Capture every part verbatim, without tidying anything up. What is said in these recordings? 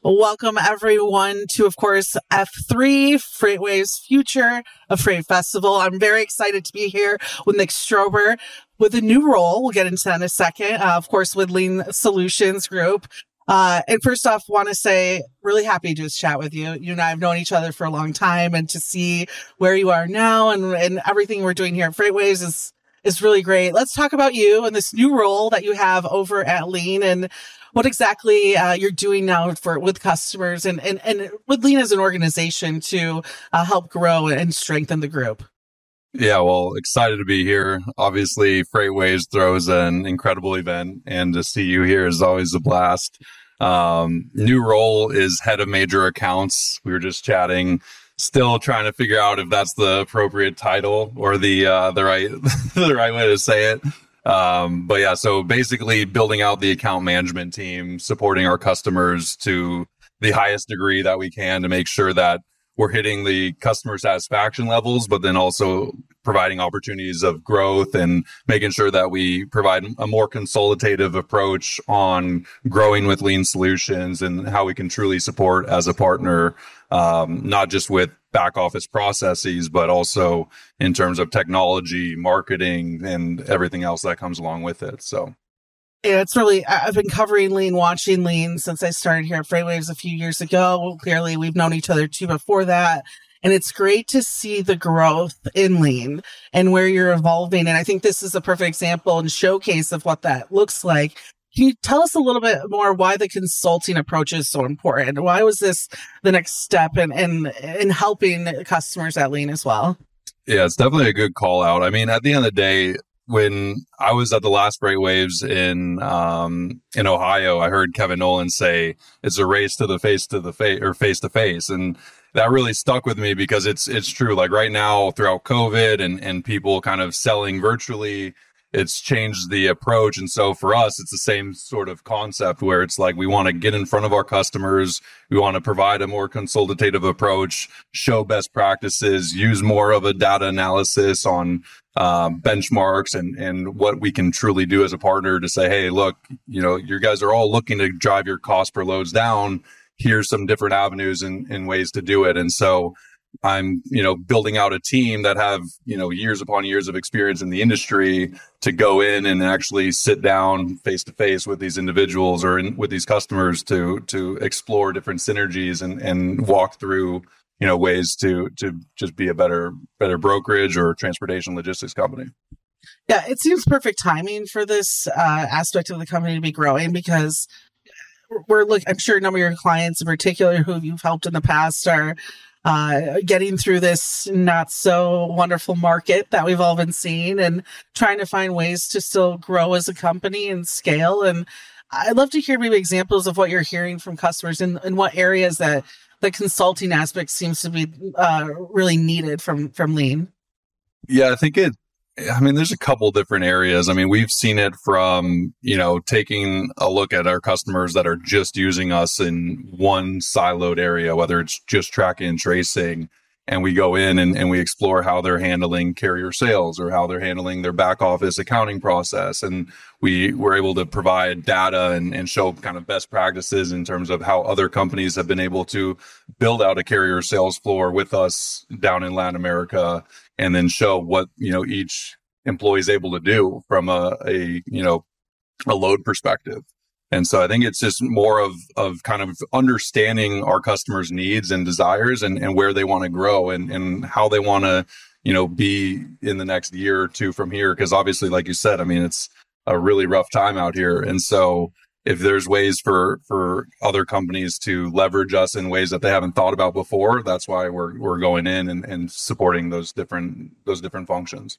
Welcome everyone to, of course, F three, FreightWaves Future of Freight Festival. I'm very excited to be here with Nick Strober with a new role. We'll get into that in a second. Uh, of course, with Lean Solutions Group. Uh, and first off, want to say, really happy to just chat with you. You and I have known each other for a long time, and to see where you are now and, and everything we're doing here at FreightWaves is, is really great. Let's talk about you and this new role that you have over at Lean and what exactly uh, you're doing now for with customers and, and, and with Lean as an organization to uh, help grow and strengthen the group. Yeah, well, excited to be here. Obviously, FreightWaves throws an incredible event, and to see you here is always a blast. Um, new role is head of major accounts. We were just chatting, still trying to figure out if that's the appropriate title or the uh, the right the right way to say it. Um, but yeah, so basically building out the account management team, supporting our customers to the highest degree that we can to make sure that we're hitting the customer satisfaction levels, but then also providing opportunities of growth and making sure that we provide a more consultative approach on growing with Lean Solutions and how we can truly support as a partner, um, not just with back office processes, but also in terms of technology, marketing, and everything else that comes along with it. So. Yeah, it's really, I've been covering Lean, watching Lean since I started here at FreightWaves a few years ago. Clearly, we've known each other too before that. And it's great to see the growth in Lean and where you're evolving. And I think this is a perfect example and showcase of what that looks like. Can you tell us a little bit more why the consulting approach is so important? Why was this the next step in, in, in helping customers at Lean as well? Yeah, it's definitely a good call out. I mean, at the end of the day, when I was at the last FreightWaves in um, in Ohio, I heard Kevin Nolan say it's a race to the face to the face or face to face, and that really stuck with me because it's it's true. Like right now, throughout COVID and and people kind of selling virtually, it's changed the approach. And so for us, it's the same sort of concept where it's like we want to get in front of our customers. We want to provide a more consultative approach, show best practices, use more of a data analysis on um, benchmarks and, and what we can truly do as a partner to say, hey, look, you know, you guys are all looking to drive your cost per loads down. Here's some different avenues and, and ways to do it. And so I'm, you know, building out a team that have, you know, years upon years of experience in the industry to go in and actually sit down face to face with these individuals or in, with these customers to to explore different synergies and, and walk through, you know, ways to to just be a better better brokerage or transportation logistics company. Yeah, it seems perfect timing for this uh, aspect of the company to be growing because we're look. I'm sure a number of your clients in particular who you've helped in the past are uh, getting through this not so wonderful market that we've all been seeing and trying to find ways to still grow as a company and scale. And I'd love to hear maybe examples of what you're hearing from customers and in what areas that the consulting aspect seems to be uh, really needed from, from Lean. Yeah, I think it, I mean, there's a couple different areas. I mean, we've seen it from, you know, taking a look at our customers that are just using us in one siloed area, whether it's just tracking and tracing, and we go in and, and we explore how they're handling carrier sales or how they're handling their back office accounting process. And we were able to provide data and, and show kind of best practices in terms of how other companies have been able to build out a carrier sales floor with us down in Latin America, and then show what, you know, each employee is able to do from a, a, you know, a load perspective. And so I think it's just more of, of kind of understanding our customers' needs and desires and, and where they want to grow and, and how they want to, you know, be in the next year or two from here. Because obviously, like you said, I mean, it's a really rough time out here. And so if there's ways for, for other companies to leverage us in ways that they haven't thought about before, that's why we're, we're going in and, and supporting those different, those different functions.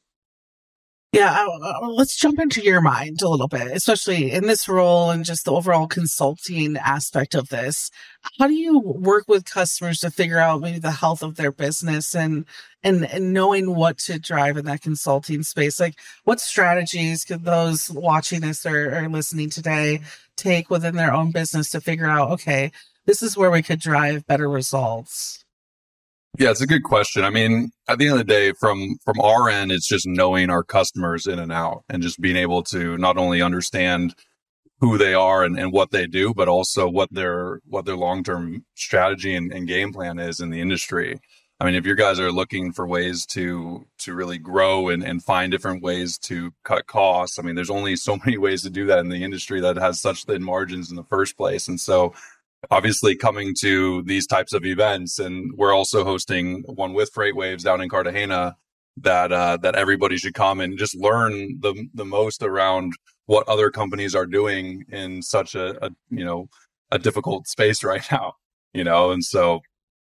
Yeah, uh, let's jump into your mind a little bit, especially in this role and just the overall consulting aspect of this. How do you work with customers to figure out maybe the health of their business and and, and knowing what to drive in that consulting space? Like, what strategies could those watching this or, or listening today take within their own business to figure out, okay, this is where we could drive better results? Yeah, it's a good question. I mean, at the end of the day, from from our end, it's just knowing our customers in and out and just being able to not only understand who they are and, and what they do, but also what their what their long-term strategy and, and game plan is in the industry. I mean, if you guys are looking for ways to to really grow and, and find different ways to cut costs, I mean, there's only so many ways to do that in the industry that has such thin margins in the first place. And so obviously coming to these types of events, and we're also hosting one with FreightWaves down in Cartagena, that uh, that everybody should come and just learn the the most around what other companies are doing in such a, a you know a difficult space right now, you know. And so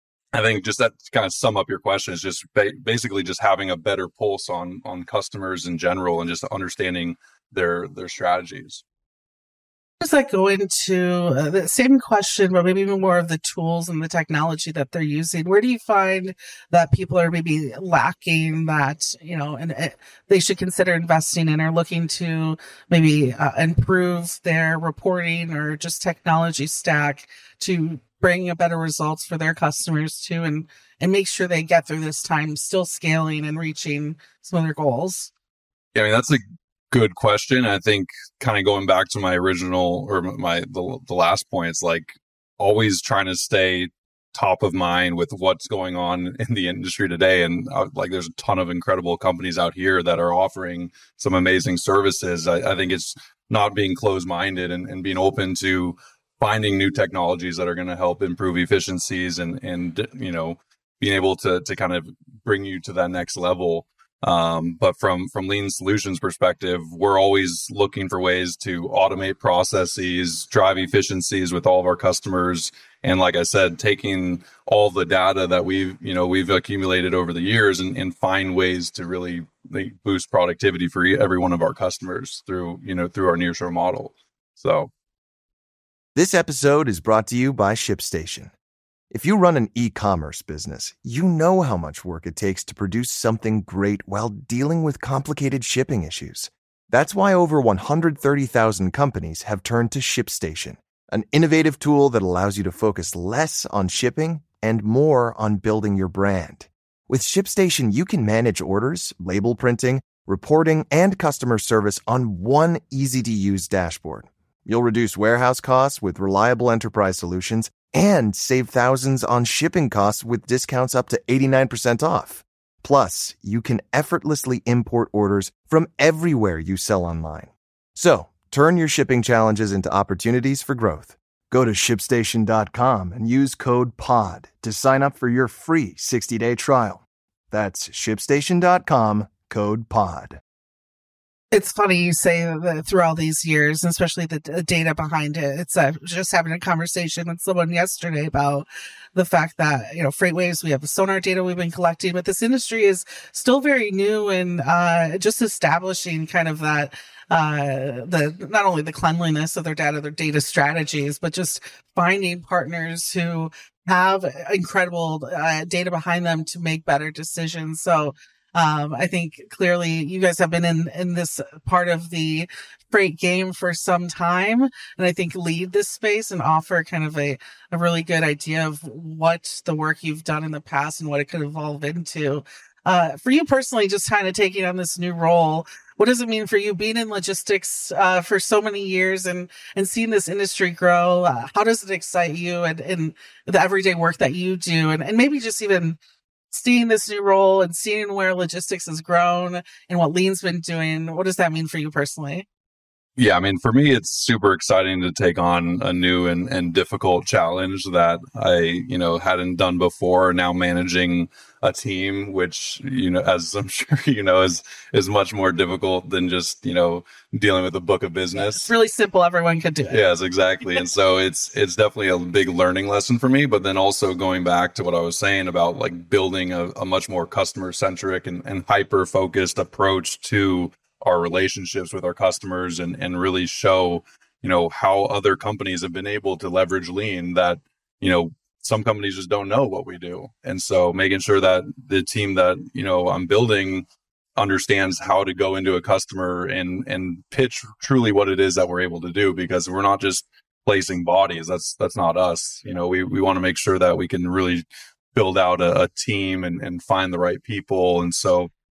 I think just that to kind of sum up your question is just ba- basically just having a better pulse on on customers in general and just understanding their their strategies. Does that go into uh, the same question, but maybe even more of the tools and the technology that they're using? Where do you find that people are maybe lacking that, you know, and uh, they should consider investing in or looking to maybe uh, improve their reporting or just technology stack to bring a better results for their customers too, and, and make sure they get through this time still scaling and reaching some of their goals? Yeah, I mean, that's a good question. I think kind of going back to my original or my the, the last point, it's like always trying to stay top of mind with what's going on in the industry today. And uh, like there's a ton of incredible companies out here that are offering some amazing services. I, I think it's not being closed-minded and, and being open to finding new technologies that are going to help improve efficiencies and, and, you know, being able to, to kind of bring you to that next level. Um, but from, from Lean Solutions perspective, we're always looking for ways to automate processes, drive efficiencies with all of our customers. And like I said, taking all the data that we've, you know, we've accumulated over the years and, and find ways to really like, boost productivity for every one of our customers through, you know, through our nearshore model. So. This episode is brought to you by ShipStation. If you run an e-commerce business, you know how much work it takes to produce something great while dealing with complicated shipping issues. That's why over one hundred thirty thousand companies have turned to ShipStation, an innovative tool that allows you to focus less on shipping and more on building your brand. With ShipStation, you can manage orders, label printing, reporting, and customer service on one easy-to-use dashboard. You'll reduce warehouse costs with reliable enterprise solutions and save thousands on shipping costs with discounts up to eighty-nine percent off. Plus, you can effortlessly import orders from everywhere you sell online. So, turn your shipping challenges into opportunities for growth. Go to ship station dot com and use code P O D to sign up for your free sixty-day trial. That's ship station dot com, code P O D. It's funny you say that through all these years, and especially the, the data behind it. It's uh, just having a conversation with someone yesterday about the fact that, you know, FreightWaves, we have the sonar data we've been collecting, but this industry is still very new and uh, just establishing kind of that, uh, the not only the cleanliness of their data, their data strategies, but just finding partners who have incredible uh, data behind them to make better decisions. So, Um, I think clearly you guys have been in, in this part of the freight game for some time, and I think lead this space and offer kind of a, a really good idea of what the work you've done in the past and what it could evolve into. Uh, for you personally, just kind of taking on this new role, what does it mean for you being in logistics uh, for so many years and, and seeing this industry grow? Uh, how does it excite you and, and the everyday work that you do, and, and maybe just even seeing this new role and seeing where logistics has grown and what Lean's been doing? What does that mean for you personally? Yeah, I mean, for me, it's super exciting to take on a new and, and difficult challenge that I, you know, hadn't done before. Now managing a team, which, you know, as I'm sure you know, is is much more difficult than just, you know, dealing with a book of business. It's really simple. Everyone could do it. Yes, exactly. And so it's it's definitely a big learning lesson for me. But then also going back to what I was saying about like building a, a much more customer centric and, and hyper focused approach to our relationships with our customers, and, and really show, you know, how other companies have been able to leverage Lean that, you know, some companies just don't know what we do. And so making sure that the team that, you know, I'm building understands how to go into a customer and, and pitch truly what it is that we're able to do, because we're not just placing bodies. That's, that's not us. You know, we, we want to make sure that we can really build out a, a team and, and find the right people. And so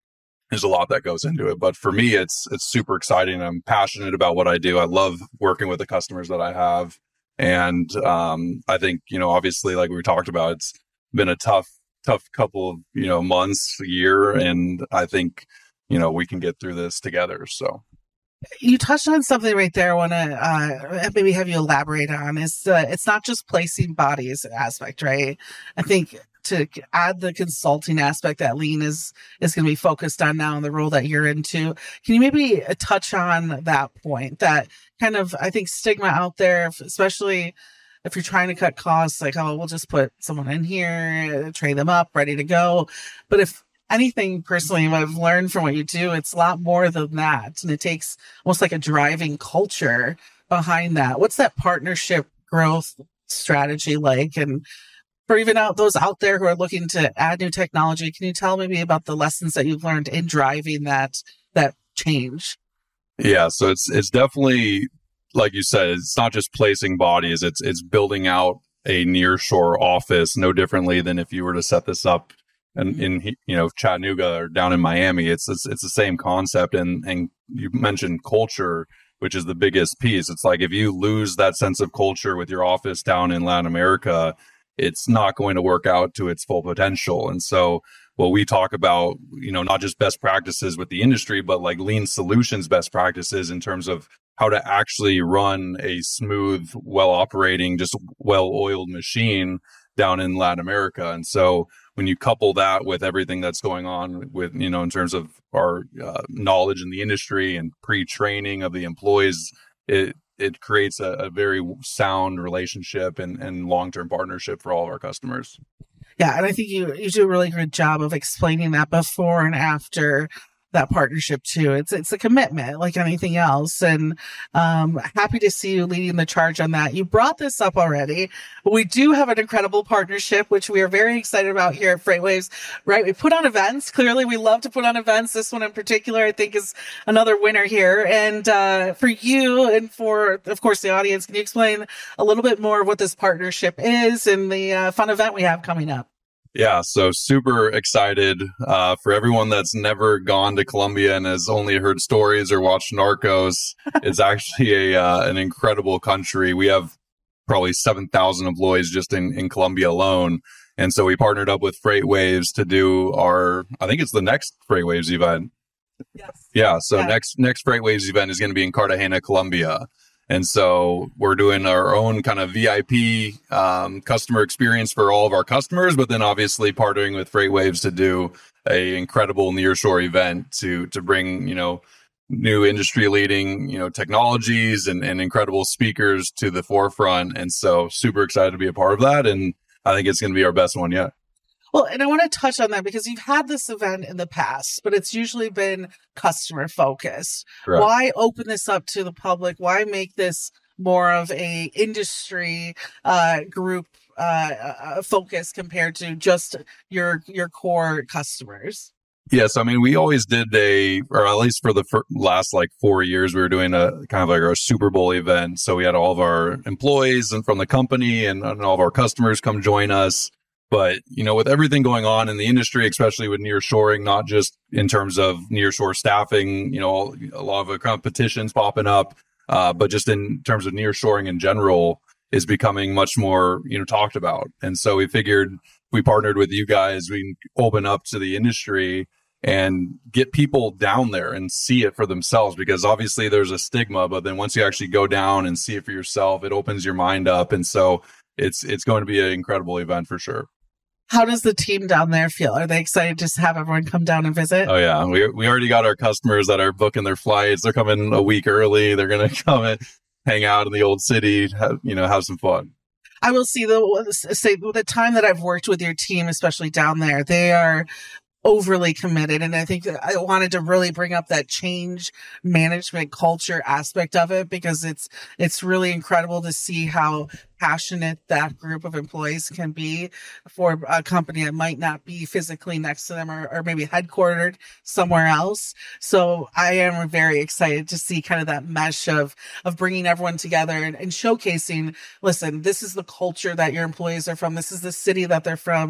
there's a lot that goes into it. But for me, it's it's super exciting. I'm passionate about what I do. I love working with the customers that I have. And um, I think, you know, obviously, like we talked about, it's been a tough, tough couple of, you know, months, year. And I think, you know, we can get through this together. So. You touched on something right there I want to uh, maybe have you elaborate on. Is uh, it's not just placing bodies aspect, right? I think to add the consulting aspect that Lean is is going to be focused on now in the role that you're into. Can you maybe touch on that point? That kind of, I think, stigma out there, especially if you're trying to cut costs, like, oh, we'll just put someone in here, train them up, ready to go. But if anything personally I've learned from what you do, it's a lot more than that. And it takes almost like a driving culture behind that. What's that partnership growth strategy like? And for even out those out there who are looking to add new technology, can you tell maybe about the lessons that you've learned in driving that, that change? Yeah. So it's, it's definitely, like you said, it's not just placing bodies. It's, it's building out a nearshore office, no differently than if you were to set this up and in, you know, Chattanooga or down in Miami. It's, it's it's the same concept. And and you mentioned culture, which is the biggest piece. It's like if you lose that sense of culture with your office down in Latin America, it's not going to work out to its full potential. And so what we talk about, you know, not just best practices with the industry, but like Lean Solutions best practices in terms of how to actually run a smooth, well operating, just well oiled machine down in Latin America. And so when you couple that with everything that's going on with, you know, in terms of our uh, knowledge in the industry and pre-training of the employees, it it creates a, a very sound relationship and, and long-term partnership for all of our customers. Yeah, and I think you, you do a really good job of explaining that before and after that partnership too. It's it's a commitment like anything else. And um happy to see you leading the charge on that. You brought this up already, but we do have an incredible partnership, which we are very excited about here at FreightWaves, right? We put on events. Clearly, we love to put on events. This one in particular, I think, is another winner here. And uh for you and for, of course, the audience, can you explain a little bit more of what this partnership is and the uh, fun event we have coming up? Yeah, so super excited uh, for everyone that's never gone to Colombia and has only heard stories or watched Narcos. It's actually a uh, an incredible country. We have probably seven thousand employees just in, in Colombia alone. And so we partnered up with FreightWaves to do our, I think it's the next FreightWaves event. Yes. Yeah, so Yeah. next next FreightWaves event is going to be in Cartagena, Colombia. And so we're doing our own kind of V I P um, customer experience for all of our customers, but then obviously partnering with FreightWaves to do a incredible nearshore event to to bring, you know, new industry leading, you know, technologies and, and incredible speakers to the forefront. And so super excited to be a part of that. And I think it's going to be our best one yet. Well, and I want to touch on that because you've had this event in the past, but it's usually been customer focused. Correct. Why open this up to the public? Why make this more of a industry uh, group uh, uh, focus compared to just your your core customers? Yes, I mean, we always did a, or at least for the fir- last like four years, we were doing a kind of like our Super Bowl event. So we had all of our employees and from the company and, and all of our customers come join us. But, you know, with everything going on in the industry, especially with nearshoring, not just in terms of nearshore staffing, you know, a lot of competitions popping up, uh, but just in terms of nearshoring in general is becoming much more, you know, talked about. And so we figured we partnered with you guys, we can open up to the industry and get people down there and see it for themselves, because obviously there's a stigma, but then once you actually go down and see it for yourself, it opens your mind up. And so it's, it's going to be an incredible event for sure. How does the team down there feel? Are they excited to have everyone come down and visit? Oh yeah, we we already got our customers that are booking their flights. They're coming a week early. They're gonna come and hang out in the old city, have, you know, have some fun. I will see the say the time that I've worked with your team, especially down there, they are overly committed. And I think I wanted to really bring up that change management culture aspect of it, because it's, it's really incredible to see how passionate that group of employees can be for a company that might not be physically next to them or, or maybe headquartered somewhere else. So I am very excited to see kind of that mesh of, of bringing everyone together and, and showcasing, listen, this is the culture that your employees are from. This is the city that they're from.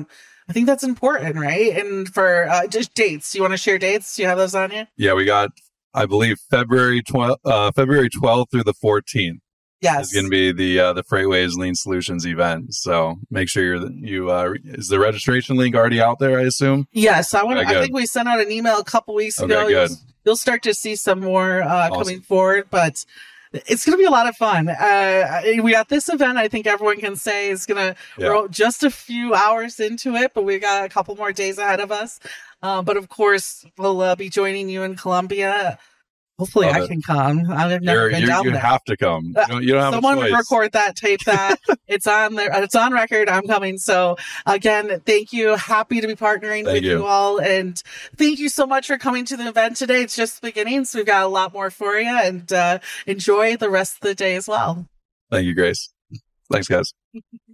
I think that's important, right? And for uh, just dates, you want to share dates? Do you have those on you? Yeah, we got, I believe, February twelfth, uh, February twelfth through the fourteenth. Yes, It's going to be the uh, the Freightways Lean Solutions event. So make sure you're you uh, is the registration link already out there? I assume. Yes, I want. Okay, I think we sent out an email a couple weeks Okay, ago. good. You'll, you'll start to see some more uh, Awesome. coming forward, but it's going to be a lot of fun. Uh, we got this event. I think everyone can say is going to Yeah. we're just a few hours into it, but we got a couple more days ahead of us. Uh, but of course, we'll uh, be joining you in Columbia. Hopefully, Love I it. can come. I've never You're, been you're, down you there. have to come. You don't, you don't have Someone a choice. record that, tape that. It's on there. It's on record. I'm coming. So again, thank you. Happy to be partnering Thank with you. you all. And thank you so much for coming to the event today. It's just the beginning. So we've got a lot more for you, and uh, enjoy the rest of the day as well. Thank you, Grace. Thanks, guys.